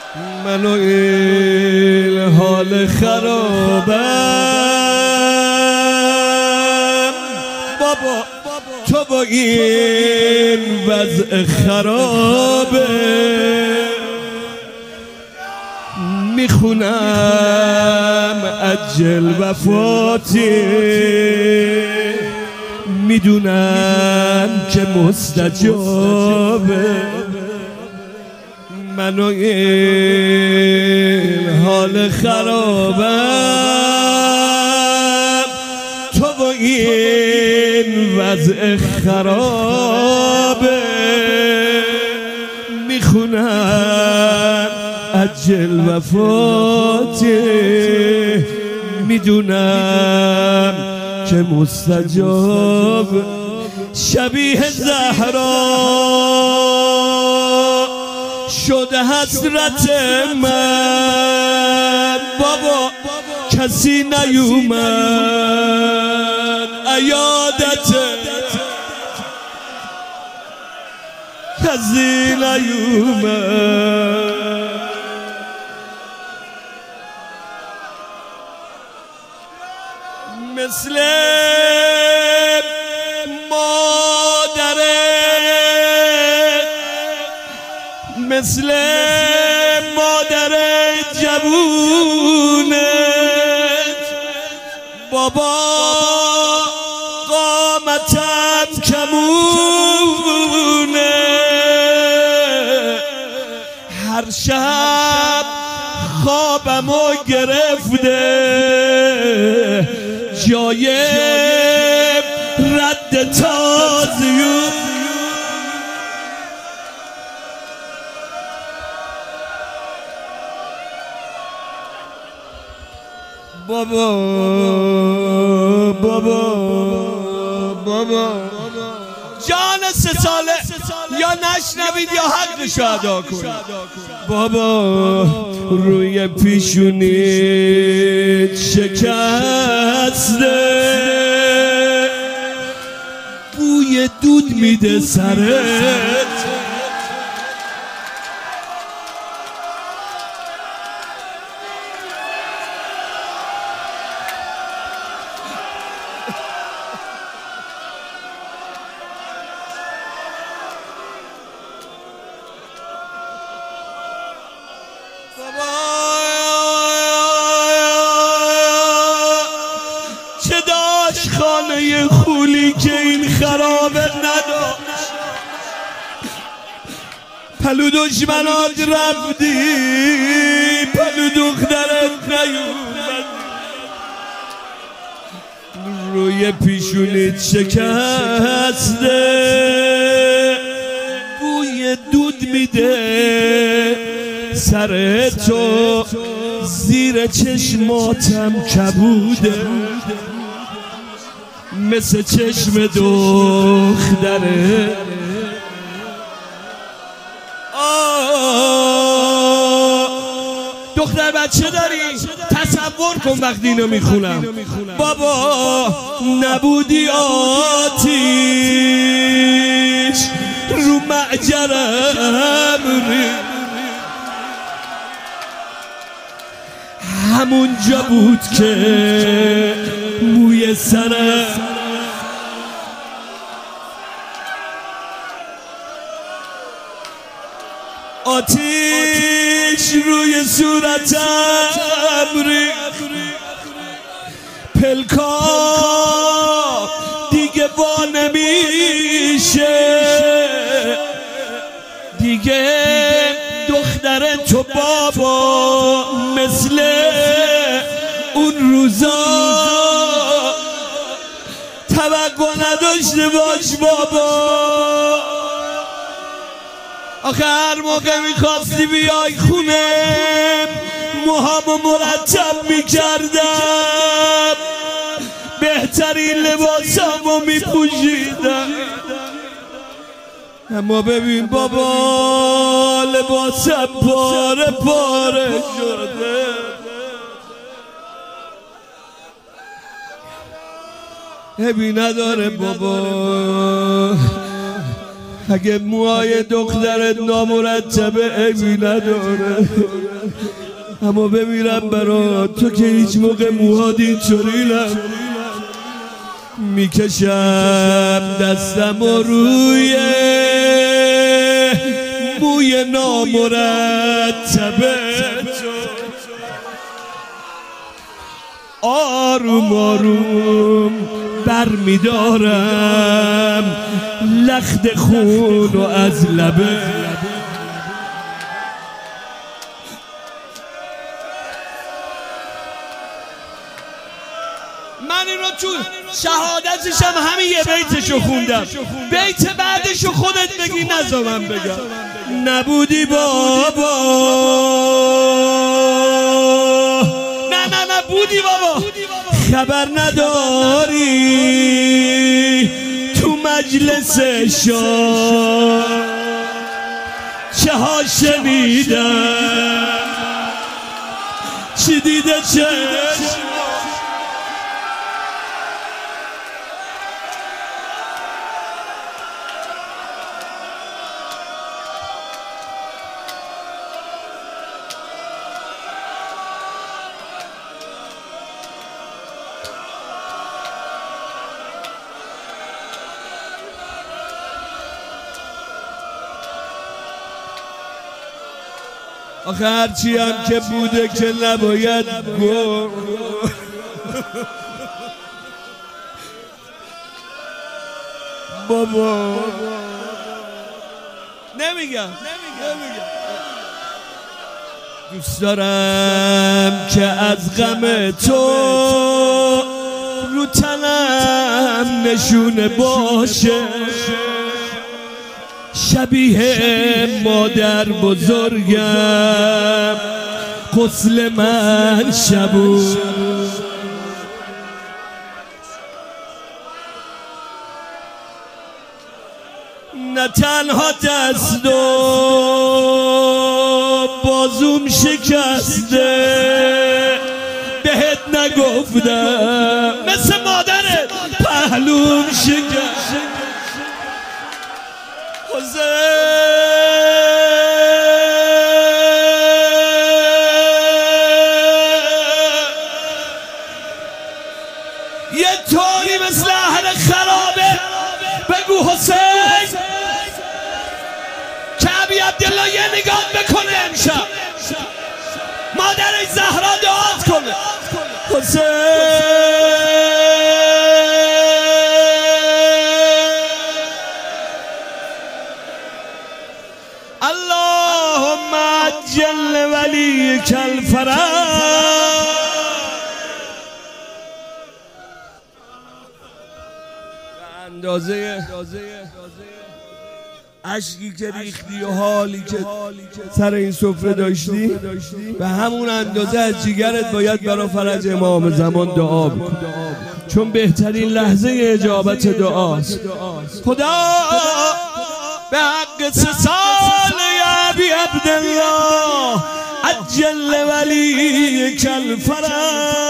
منو این حال خرابم بابا، تو با این وضع خرابه میخونم عجل وفاتی، میدونم که مستجابه. منو این حال خرابم، تو با این وضع خرابه میخونم عجل وفاتی، میدونم که مستجاب. شبیه زهرا شده حسرت من بابا، کسی نیومد عیادته، کسی نیومد. مثل مثل مادر جوونت بابا، قامتم کمونه، هر شب خوابمو گرفته، جای رد تازیون. بابا بابا بابا جان 3 ساله یا نشنوید یا حقشو ادا کنید. بابا روی پیشونیت شکسته، بوی دود میده سرت، چه داشت خانه خولی که این خرابه نداشت، پلو دشمنات رفتی، پلو دخترت نیومد، روی پیشونیت شکسته، بوی دود میده سر تو، زیر چشماتم کبوده، مثل چشم دختره. دختر بچه داری؟ تصور کن وقتی اینو میخونم بابا، نبودی آتیش رو معجرم ریخت، همونجا بود که موی سرم آتیش روی صورتم ریخت، پلکا دیگه وا نمیشه، دیگه دختر تو بابا مثل اون روزا توقع نداشته باش بابا. آخه هر موقع میخواستی بیای خونه موهامو مرتب میکردم، بهترین لباسامو میپوشیدم، اما ببین بابا لباسم پاره پاره شده. عیبی نداره بابا، اگه موهای دخترت نامرتبه عیبی نداره، اما بمیرم برات تو که هیچ موقع موهات اینطوری میکشم دستم و روی موی نامرتبه آروم آروم برمیدارم لخت خون و از لبه. من این رو تو شهادتش هم همین یه بیتشو خوندم. بیت بعدشو خودت بگی نذار من بگم. نبودی بابا، نه بودی بابا، خبر نداری تو مجلس شاه چه ها شنیدم، چی دیده چشم آخه هرچی هم که بوده که نباید گفت. بابا نمیگم دوست دارم که از غم تو رو تنم نشونه باشه، شبیه مادر بزرگم غسل من شبون، نه تنها دست و بازوم شکسته بهت نگفتم، مثل مادرت پهلوم شکسته. یه طوری مثل اهل خرابه بگو حسین که ابی عبدالله یه نگاه بکنه امشب، مادر زهرا دعات کنه. حسین اللهم عجل ولیک الفرج. اندازه عشقی که ریختی و حالی که سر این سفره داشتی به همون اندازه از جیگرت باید برای فرج امام زمان دعا بکن، چون بهترین لحظه اجابت دعاست. خدا به حق 3 سال ابی عبدالله عجل ولیک الفرج